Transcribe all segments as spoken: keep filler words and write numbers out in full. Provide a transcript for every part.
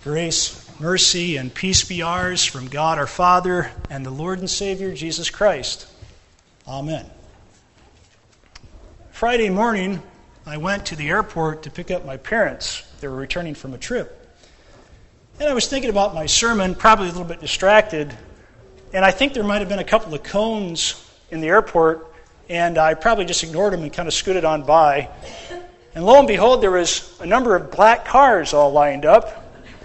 Grace, mercy, and peace be ours from God our Father and the Lord and Savior Jesus Christ. Amen. Friday morning, I went to the airport to pick up my parents. They were returning from a trip. And I was thinking about my sermon, probably a little bit distracted, and I think there might have been a couple of cones in the airport, and I probably just ignored them and kind of scooted on by. And lo and behold, there was a number of black cars all lined up.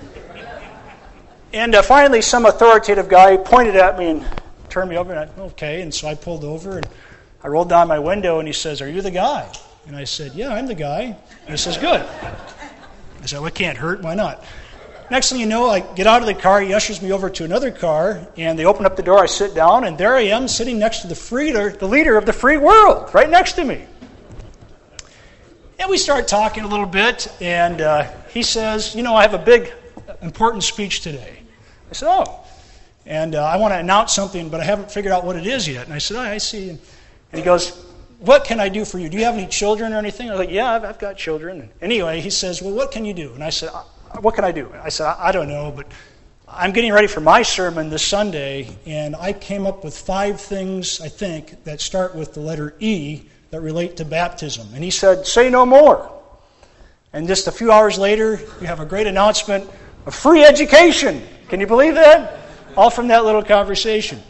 And uh, finally, some authoritative guy pointed at me and turned me over, and I, okay, and so I pulled over, and I rolled down my window, and he says, "Are you the guy?" And I said, "Yeah, I'm the guy." And he says, "Good." I said, "Well, it can't hurt, why not?" Next thing you know, I get out of the car, he ushers me over to another car, and they open up the door, I sit down, and there I am sitting next to the freeder, the leader of the free world, right next to me. And we start talking a little bit, and uh, he says, "You know, I have a big, important speech today." I said, "Oh." And uh, I want to announce something, but I haven't figured out what it is yet. And I said, "Oh, I see." And he goes, "What can I do for you? Do you have any children or anything?" I was like, "Yeah, I've, I've got children." And anyway, he says, "Well, what can you do?" And I said, "What can I do?" I said, I, I don't know, but I'm getting ready for my sermon this Sunday, and I came up with five things, I think, that start with the letter E that relate to baptism." And he said, "Say no more." And just a few hours later, we have a great announcement of free education. Can you believe that? All from that little conversation.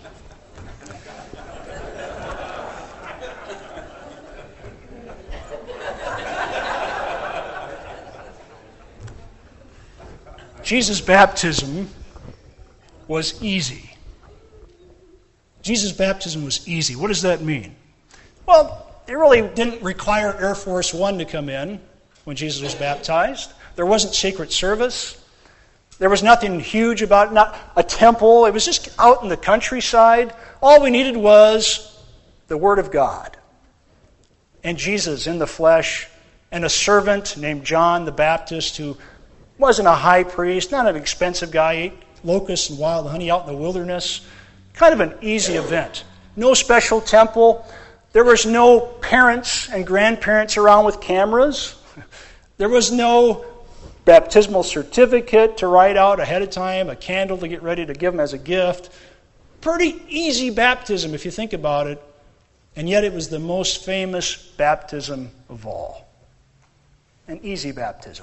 Jesus' baptism was easy. Jesus' baptism was easy. What does that mean? Well, it really didn't require Air Force One to come in when Jesus was baptized. There wasn't secret service. There was nothing huge about it, not a temple. It was just out in the countryside. All we needed was the Word of God. And Jesus in the flesh, and a servant named John the Baptist who wasn't a high priest, not an expensive guy, ate locusts and wild honey out in the wilderness. Kind of an easy event. No special temple. There was no parents and grandparents around with cameras. There was no baptismal certificate to write out ahead of time, a candle to get ready to give them as a gift. Pretty easy baptism if you think about it. And yet it was the most famous baptism of all. An easy baptism.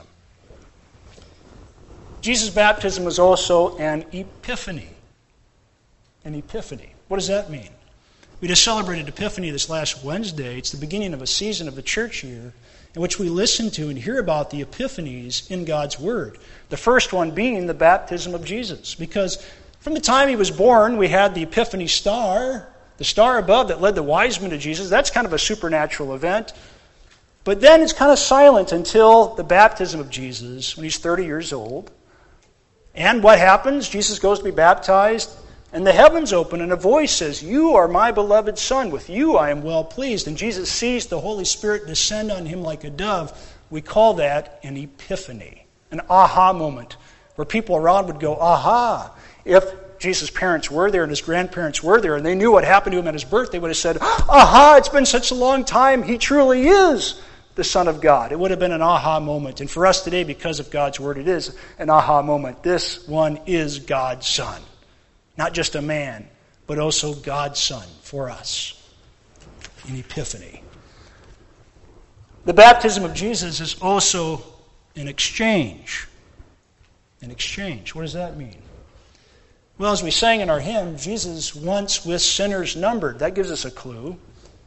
Jesus' baptism was also an epiphany. An epiphany. What does that mean? We just celebrated Epiphany this last Wednesday. It's the beginning of a season of the church year in which we listen to and hear about the epiphanies in God's Word. The first one being the baptism of Jesus. Because from the time he was born, we had the Epiphany star, the star above that led the wise men to Jesus. That's kind of a supernatural event. But then it's kind of silent until the baptism of Jesus when he's thirty years old. And what happens? Jesus goes to be baptized, and the heavens open, and a voice says, "You are my beloved Son. With you I am well pleased." And Jesus sees the Holy Spirit descend on him like a dove. We call that an epiphany, an aha moment, where people around would go, aha. If Jesus' parents were there and his grandparents were there, and they knew what happened to him at his birth, they would have said, aha, it's been such a long time. He truly is the Son of God. It would have been an aha moment. And for us today, because of God's Word, it is an aha moment. This one is God's Son. Not just a man, but also God's Son for us. An epiphany. The baptism of Jesus is also an exchange. An exchange. What does that mean? Well, as we sang in our hymn, Jesus once with sinners numbered. That gives us a clue.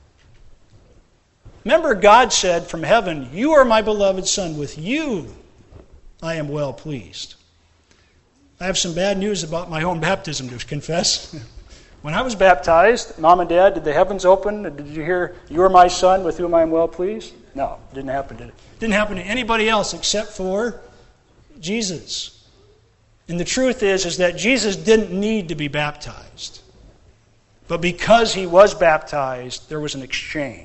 Remember, God said from heaven, "You are my beloved Son. With you I am well pleased." I have some bad news about my own baptism to confess. When I was baptized, Mom and Dad, did the heavens open? Did you hear, "You are my Son, with whom I am well pleased"? No, it didn't happen, did it? It didn't happen to anybody else except for Jesus. And the truth is, is that Jesus didn't need to be baptized. But because he was baptized, there was an exchange.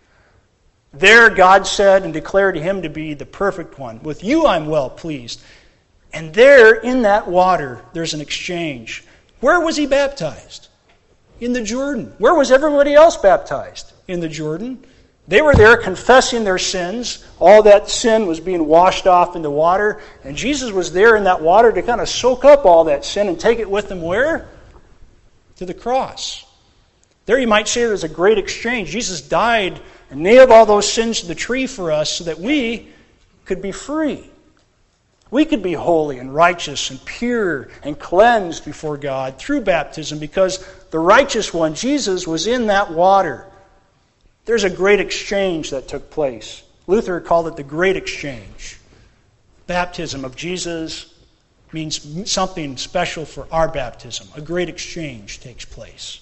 There, God said and declared him to be the perfect one. "With you I'm well pleased." And there, in that water, there's an exchange. Where was he baptized? In the Jordan. Where was everybody else baptized? In the Jordan. They were there confessing their sins. All that sin was being washed off in the water. And Jesus was there in that water to kind of soak up all that sin and take it with him where? To the cross. There you might say there's a great exchange. Jesus died and nailed all those sins to the tree for us so that we could be free. We could be holy and righteous and pure and cleansed before God through baptism because the righteous one, Jesus, was in that water. There's a great exchange that took place. Luther called it the Great Exchange. Baptism of Jesus means something special for our baptism. A great exchange takes place.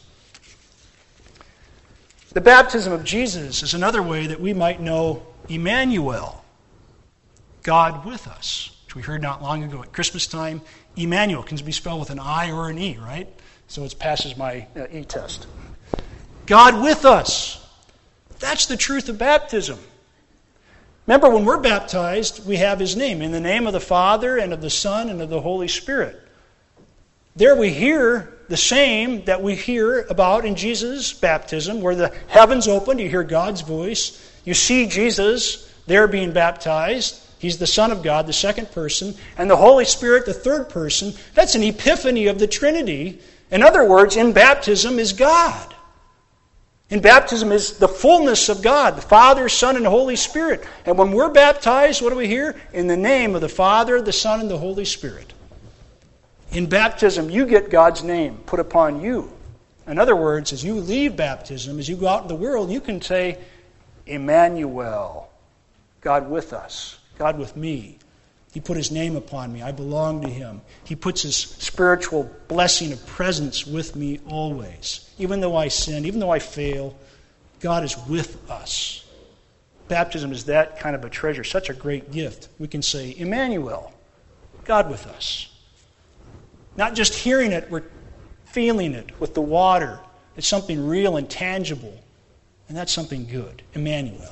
The baptism of Jesus is another way that we might know Emmanuel, God with us, which we heard not long ago at Christmas time. Emmanuel can be spelled with an I or an E, right? So it passes my uh, E-test. God with us. That's the truth of baptism. Remember, when we're baptized, we have His name. In the name of the Father, and of the Son, and of the Holy Spirit. There we hear the same that we hear about in Jesus' baptism, where the heavens opened, you hear God's voice. You see Jesus there being baptized. He's the Son of God, the second person. And the Holy Spirit, the third person. That's an epiphany of the Trinity. In other words, in baptism is God. In baptism is the fullness of God, the Father, Son, and Holy Spirit. And when we're baptized, what do we hear? In the name of the Father, the Son, and the Holy Spirit. In baptism, you get God's name put upon you. In other words, as you leave baptism, as you go out in the world, you can say, Emmanuel, God with us, God with me. He put His name upon me. I belong to Him. He puts His spiritual blessing of presence with me always. Even though I sin, even though I fail, God is with us. Baptism is that kind of a treasure, such a great gift. We can say, Emmanuel, God with us. Not just hearing it, we're feeling it with the water. It's something real and tangible. And that's something good. Emmanuel.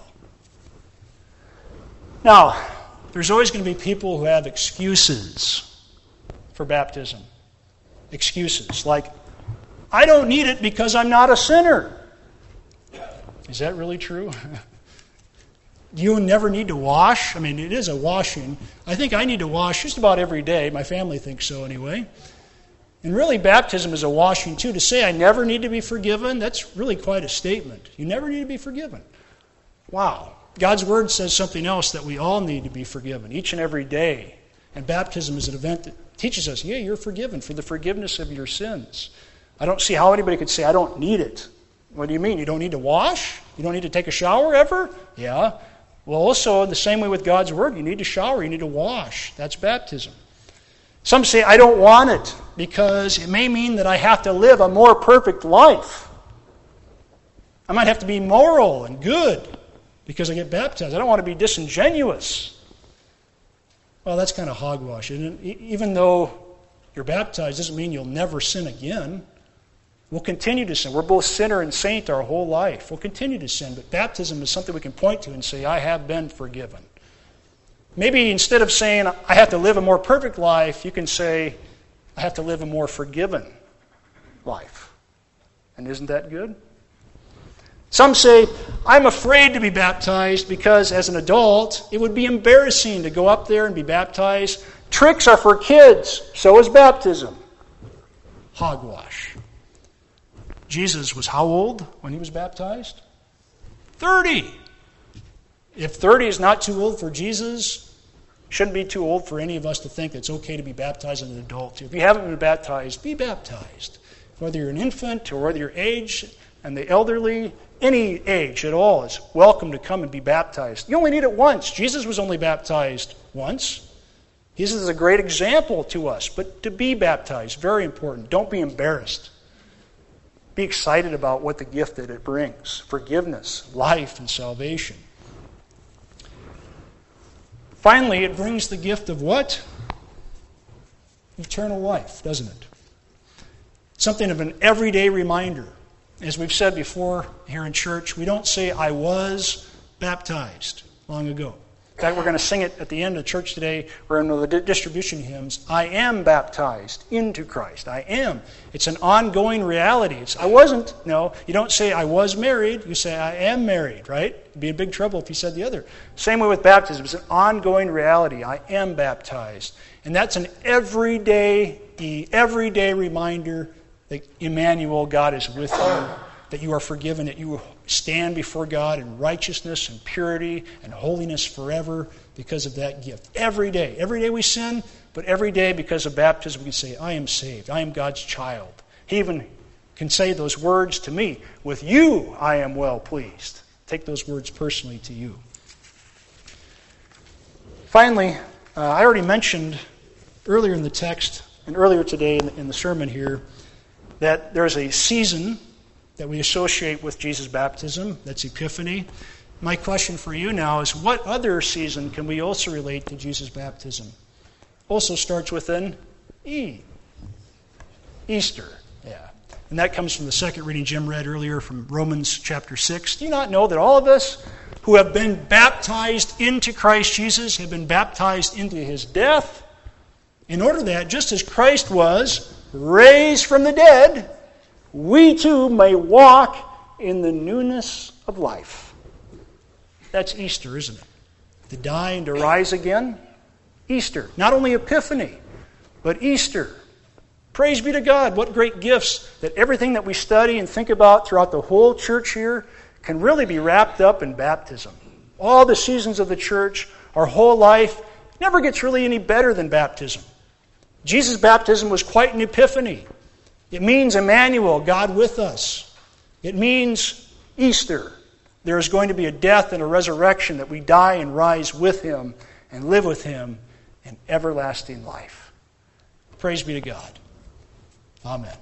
Now, there's always going to be people who have excuses for baptism. Excuses like, I don't need it because I'm not a sinner. Is that really true? You never need to wash? I mean, it is a washing. I think I need to wash just about every day. My family thinks so anyway. And really, baptism is a washing too. To say I never need to be forgiven, that's really quite a statement. You never need to be forgiven. Wow. God's Word says something else, that we all need to be forgiven each and every day. And baptism is an event that teaches us, yeah, you're forgiven for the forgiveness of your sins. I don't see how anybody could say, I don't need it. What do you mean? You don't need to wash? You don't need to take a shower ever? Yeah. Well, also, the same way with God's Word, you need to shower, you need to wash. That's baptism. Some say, I don't want it because it may mean that I have to live a more perfect life. I might have to be moral and good because I get baptized. I don't want to be disingenuous. Well, that's kind of hogwash, isn't it? Even though you're baptized doesn't mean you'll never sin again. We'll continue to sin. We're both sinner and saint our whole life. We'll continue to sin, but baptism is something we can point to and say, I have been forgiven. Maybe instead of saying, I have to live a more perfect life, you can say, I have to live a more forgiven life. And isn't that good? Some say, I'm afraid to be baptized because as an adult, it would be embarrassing to go up there and be baptized. Tricks are for kids. So is baptism. Hogwash. Jesus was how old when He was baptized? thirty. If thirty is not too old for Jesus, shouldn't be too old for any of us to think it's okay to be baptized as an adult. If you haven't been baptized, be baptized. Whether you're an infant or whether you're aged and the elderly, any age at all is welcome to come and be baptized. You only need it once. Jesus was only baptized once. Jesus is a great example to us. But to be baptized, very important. Don't be embarrassed. Be excited about what the gift that it brings. Forgiveness, life, and salvation. Finally, it brings the gift of what? Eternal life, doesn't it? Something of an everyday reminder. As we've said before here in church, we don't say, I was baptized long ago. In fact, we're going to sing it at the end of church today, or in the distribution hymns. I am baptized into Christ. I am. It's an ongoing reality. It's, I wasn't. No, you don't say I was married. You say I am married, right? It'd be in big trouble if you said the other. Same way with baptism. It's an ongoing reality. I am baptized. And that's an everyday, everyday reminder that Emmanuel, God is with you, that you are forgiven, that you stand before God in righteousness and purity and holiness forever because of that gift. Every day. Every day we sin, but every day because of baptism we can say, I am saved. I am God's child. He even can say those words to me. With you I am well pleased. Take those words personally to you. Finally, uh, I already mentioned earlier in the text and earlier today in the, in the sermon here that there's a season that we associate with Jesus' baptism. That's Epiphany. My question for you now is, what other season can we also relate to Jesus' baptism? Also starts with an E. Easter. Yeah. And that comes from the second reading Jim read earlier from Romans chapter six. Do you not know that all of us who have been baptized into Christ Jesus have been baptized into His death, in order that, just as Christ was raised from the dead, we too may walk in the newness of life. That's Easter, isn't it? To die and to rise again. Easter. Not only Epiphany, but Easter. Praise be to God. What great gifts that everything that we study and think about throughout the whole church year can really be wrapped up in baptism. All the seasons of the church, our whole life, never gets really any better than baptism. Jesus' baptism was quite an epiphany. It means Emmanuel, God with us. It means Easter. There is going to be a death and a resurrection, that we die and rise with Him and live with Him in everlasting life. Praise be to God. Amen.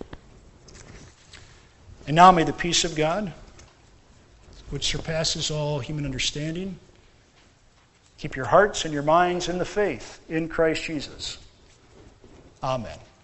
And now may the peace of God, which surpasses all human understanding, keep your hearts and your minds in the faith in Christ Jesus. Amen.